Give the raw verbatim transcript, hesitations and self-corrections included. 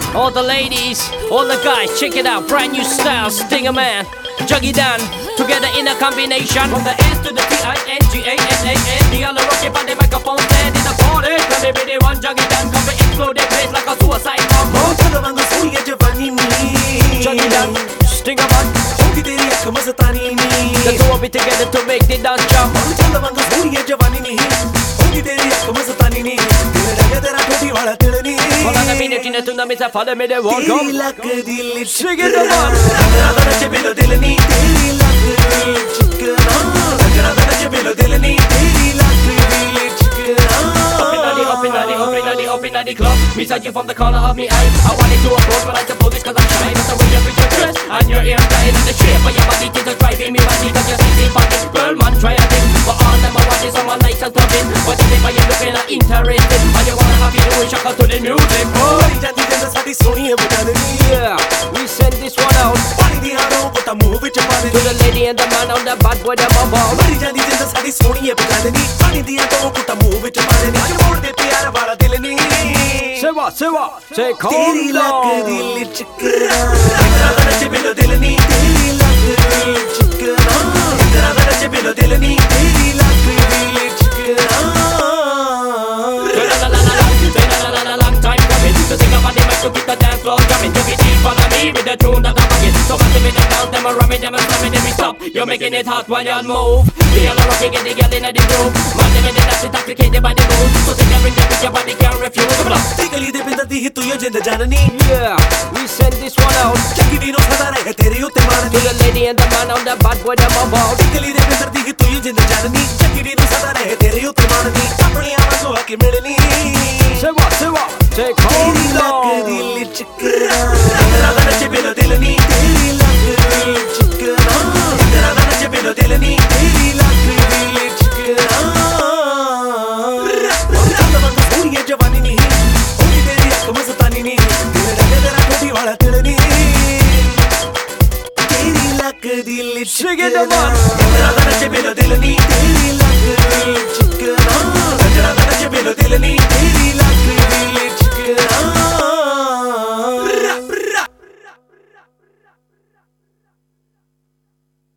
All the ladies, all the guys, check it out. Brand new style, Stinger Man, Juggy Dan, together in a combination. From the S to the T I N G A N A N. The other rocket on the microphone stand in the party. Can they be the one Juggy Dan? Come and explode their place like a suicide bomb. Oh, chalavango suriya jawani ni. Juggy Dan, Stinger Man, hogi teri akh mastani ni. The two of it together to make the dance jump. Oh, chalavango suriya jawani ni. Hogi teri akh mastani ni. Tera tera thodi wala tilni. Follow the minute in the tsunami, follow me the walk up. Sing it on. Ragara che melo dil ni teri lag dil chikna. Ragara ragara che melo dil ni teri lag dil chikna. Up in the up in the up in the up in the club. Me sight you from the corner of me eye. I wanted to approach but I suppose it's 'cause I'm shy. That's the way you put your dress and your ear tight and the shape of your body is driving me mad. 'Cause you're sexy body, girl man try a thing. But all them I want is someone nice and clubbing. But if you looking at interested and you wanna have you doing shaka to the music. Oh, yeah, we send this one out to the lady and the man on the bad boy them about. Say what, say what, say calm down. So think about the mic to keep the dance floor drumming. Took it in, follow me with the tune that I'm bugging. So back to me the down, them a rumming, them a slamming, them we stop. You're making it hot while you move. The yellow rocking, get the girl in the groove. Man, them in the dance, intoxicated by the mood. So take every step with your body, can't refuse. Come on. Tikali de pinda di hit to your gender janani. Yeah, we send this one out. Jackie Dino sada rahe tere utte marani. To the lady and the man on the bad boy them about. Tikali de pinda di hit to your gender janani. Jackie Dino sada rahe tere utte marani. Apni awaaz ho ke milni. Say what, say what, say calm down. Ragara che melo dil ni teri lag dil chikna. Ragara che melo dil ni teri lag dil chikna. Chalavango suriya jawani ni. Hogi teri akh mastani ni. Tera tera thodi wala tilni. Teri lag dil chikna. Ragara che melo dil ni teri lag dil chikna.